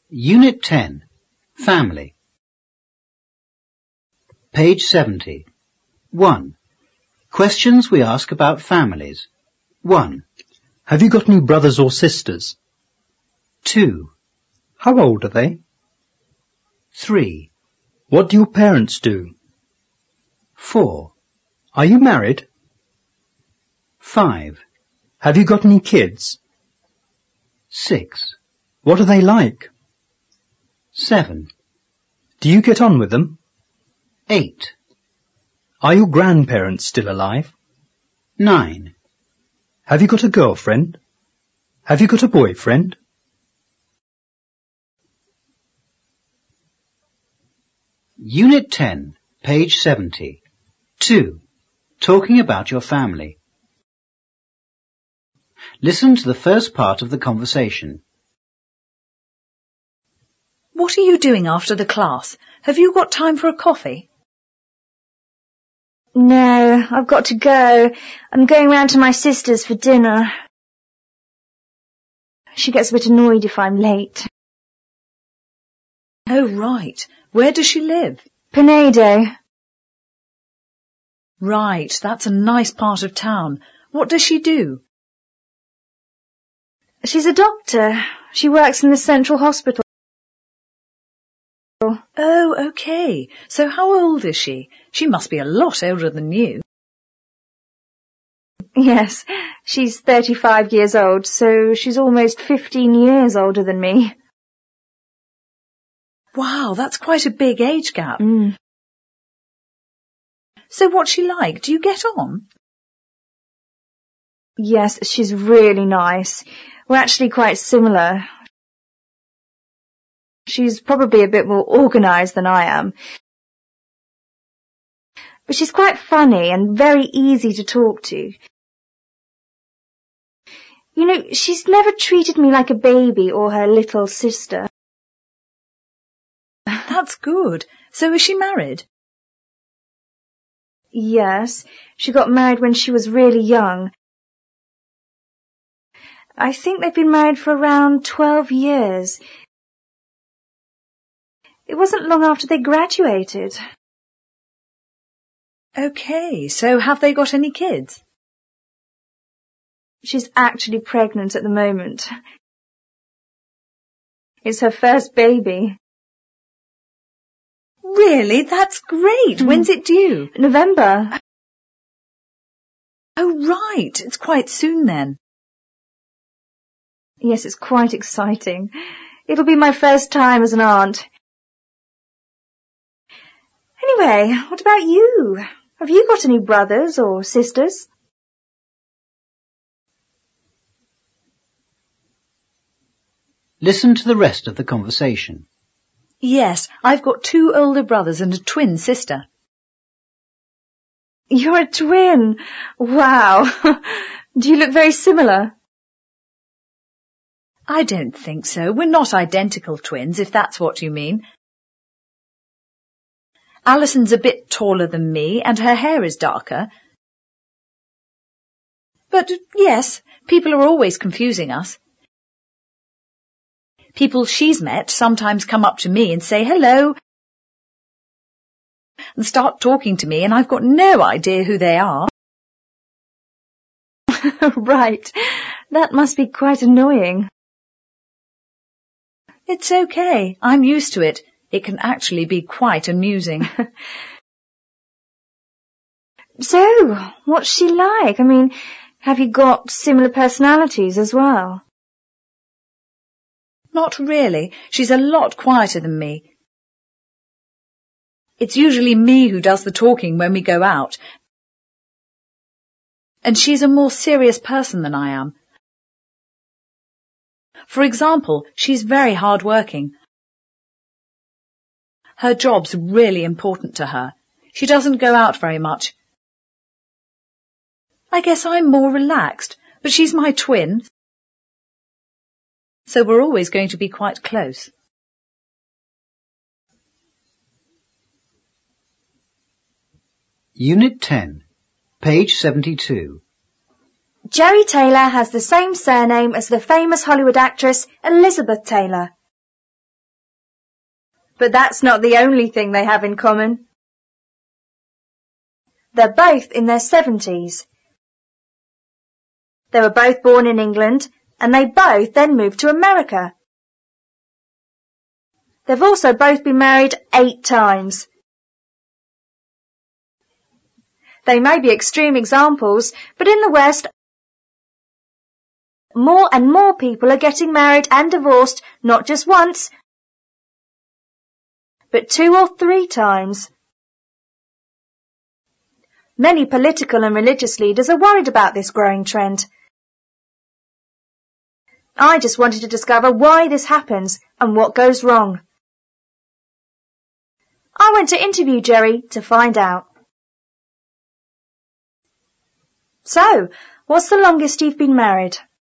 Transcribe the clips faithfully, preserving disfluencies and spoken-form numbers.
Unit ten. Family. Page seventy. one. Questions we ask about families. one. Have you got any brothers or sisters? two. How old are they? three. What do your parents do? four. Are you married? five. Have you got any kids? six. What are they like? seven. Do you get on with them? eight. Are your grandparents still alive? nine. Have you got a girlfriend? Have you got a boyfriend? Unit ten, page seventy. two. Talking about your family. Listen to the first part of the conversation. What are you doing after the class? Have you got time for a coffee? No, I've got to go. I'm going round to my sister's for dinner. She gets a bit annoyed if I'm late. Oh, right. Where does she live? Penedo. Right, that's a nice part of town. What does she do? She's a doctor. She works in the central hospital. Oh, okay. So how old is she? She must be a lot older than you. Yes, she's thirty-five years old, so she's almost fifteen years older than me. Wow, that's quite a big age gap. Mm. So what's she like? Do you get on? Yes, she's really nice. We're actually quite similar. She's probably a bit more organised than I am. But she's quite funny and very easy to talk to. You know, she's never treated me like a baby or her little sister. That's good. So is she married? Yes, she got married when she was really young. I think they've been married for around twelve years. It wasn't long after they graduated. Okay, so have they got any kids? She's actually pregnant at the moment. It's her first baby. Really? That's great. Mm. When's it due? November. Oh, right. It's quite soon then. Yes, it's quite exciting. It'll be my first time as an aunt. Anyway, what about you? Have you got any brothers or sisters? Listen to the rest of the conversation. Yes, I've got two older brothers and a twin sister. You're a twin? Wow. Do you look very similar? I don't think so. We're not identical twins, if that's what you mean. Alison's a bit taller than me, and her hair is darker. But, yes, people are always confusing us. People she's met sometimes come up to me and say hello and start talking to me, and I've got no idea who they are. Right. That must be quite annoying. It's okay. I'm used to it. It can actually be quite amusing. So, what's she like? I mean, have you got similar personalities as well? Not really. She's a lot quieter than me. It's usually me who does the talking when we go out. And she's a more serious person than I am. For example, she's very hard-working. Her job's really important to her. She doesn't go out very much. I guess I'm more relaxed, but she's my twin, so we're always going to be quite close. Unit ten, page seventy-two. Jerry Taylor has the same surname as the famous Hollywood actress Elizabeth Taylor. But that's not the only thing they have in common. They're both in their seventies. They were both born in England, and they both then moved to America. They've also both been married eight times. They may be extreme examples, but in the West, more and more people are getting married and divorced not just once, but two or three times. Many political and religious leaders are worried about this growing trend. I just wanted to discover why this happens and what goes wrong. I went to interview Jerry to find out. So, what's the longest you've been married?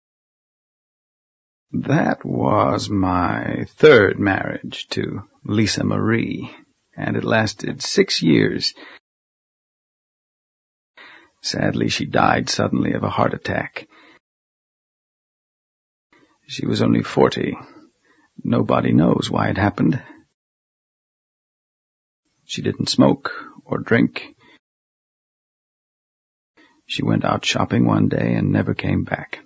That was my third marriage to Lisa Marie, and it lasted six years. Sadly, she died suddenly of a heart attack. She was only forty. Nobody knows why it happened. She didn't smoke or drink. She went out shopping one day and never came back.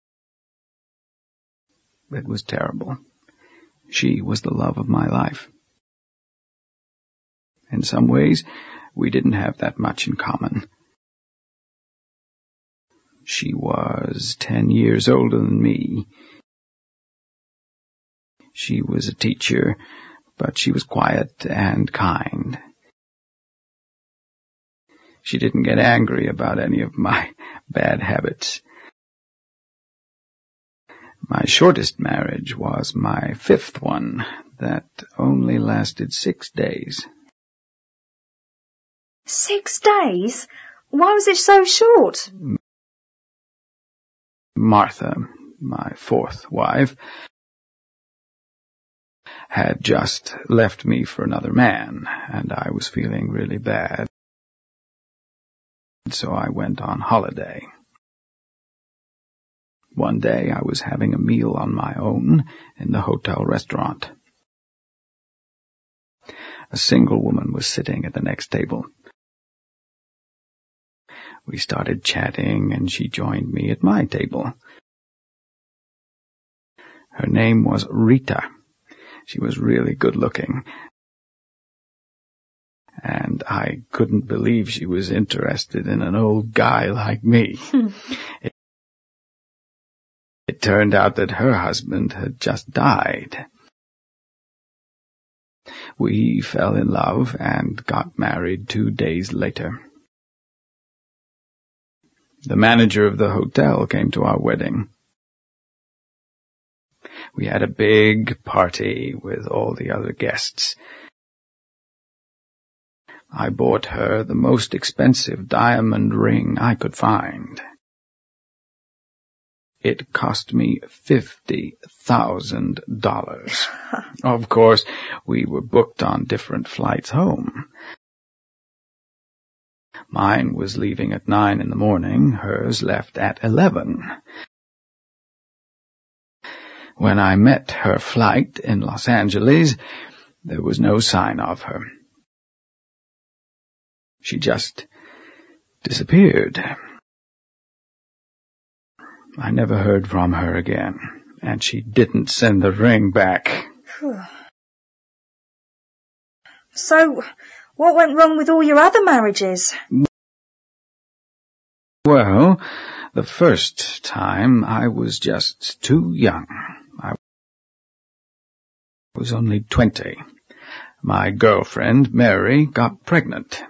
It was terrible. She was the love of my life. In some ways, we didn't have that much in common. She was ten years older than me. She was a teacher, but she was quiet and kind. She didn't get angry about any of my bad habits. My shortest marriage was my fifth one, that only lasted six days. Six days? Why was it so short? Martha, my fourth wife, had just left me for another man, and I was feeling really bad. So I went on holiday. One day I was having a meal on my own in the hotel restaurant. A single woman was sitting at the next table. We started chatting, and she joined me at my table. Her name was Rita. She was really good-looking, and I couldn't believe she was interested in an old guy like me. it, it turned out that her husband had just died. We fell in love and got married two days later. The manager of the hotel came to our wedding. We had a big party with all the other guests. I bought her the most expensive diamond ring I could find. It cost me fifty thousand dollars. Of course, we were booked on different flights home. Mine was leaving at nine in the morning, hers left at eleven. When I met her flight in Los Angeles, there was no sign of her. She just disappeared. I never heard from her again, and she didn't send the ring back. So, what went wrong with all your other marriages? Well, the first time I was just too young. I was only twenty. My girlfriend, Mary, got pregnant.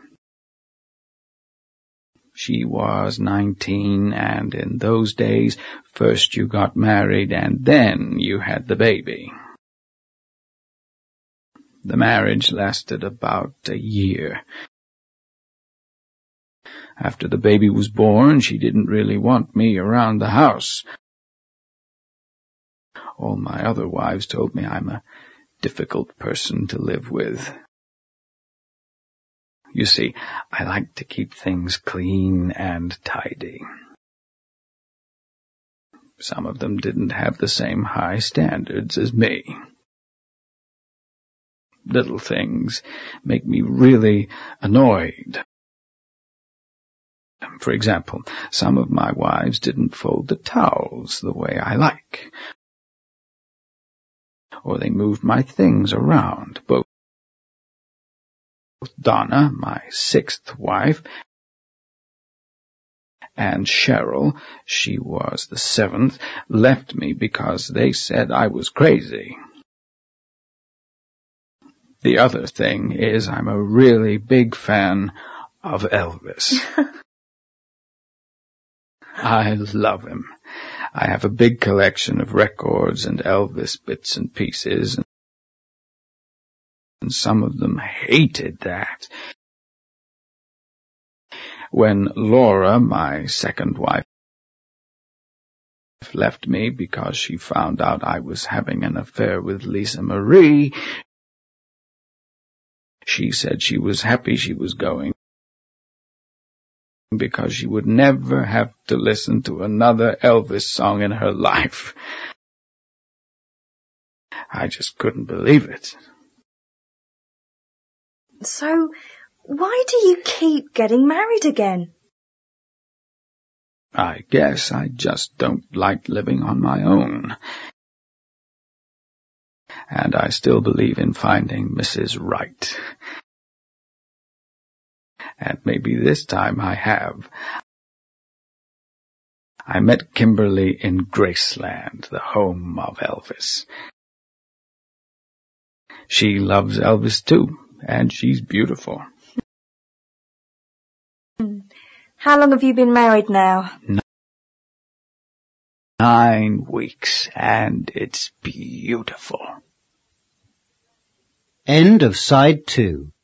She was nineteen, and in those days, first you got married and then you had the baby. The marriage lasted about a year. After the baby was born, she didn't really want me around the house. All my other wives told me I'm a difficult person to live with. You see, I like to keep things clean and tidy. Some of them didn't have the same high standards as me. little things make me really annoyed. For example, some of my wives didn't fold the towels the way I like. Or they moved my things around. Both Donna, my sixth wife, and Cheryl, she was the seventh, left me because they said I was crazy. The other thing is I'm a really big fan of Elvis. I love him. I have a big collection of records and Elvis bits and pieces, and some of them hated that. When Laura, my second wife, left me because she found out I was having an affair with Lisa Marie, she said she was happy she was going, because she would never have to listen to another Elvis song in her life. I just couldn't believe it. So, why do you keep getting married again? I guess I just don't like living on my own. And I still believe in finding Missus Right. And maybe this time I have. I met Kimberly in Graceland, the home of Elvis. She loves Elvis too, and she's beautiful. How long have you been married now? Nine weeks, and it's beautiful. End of side two.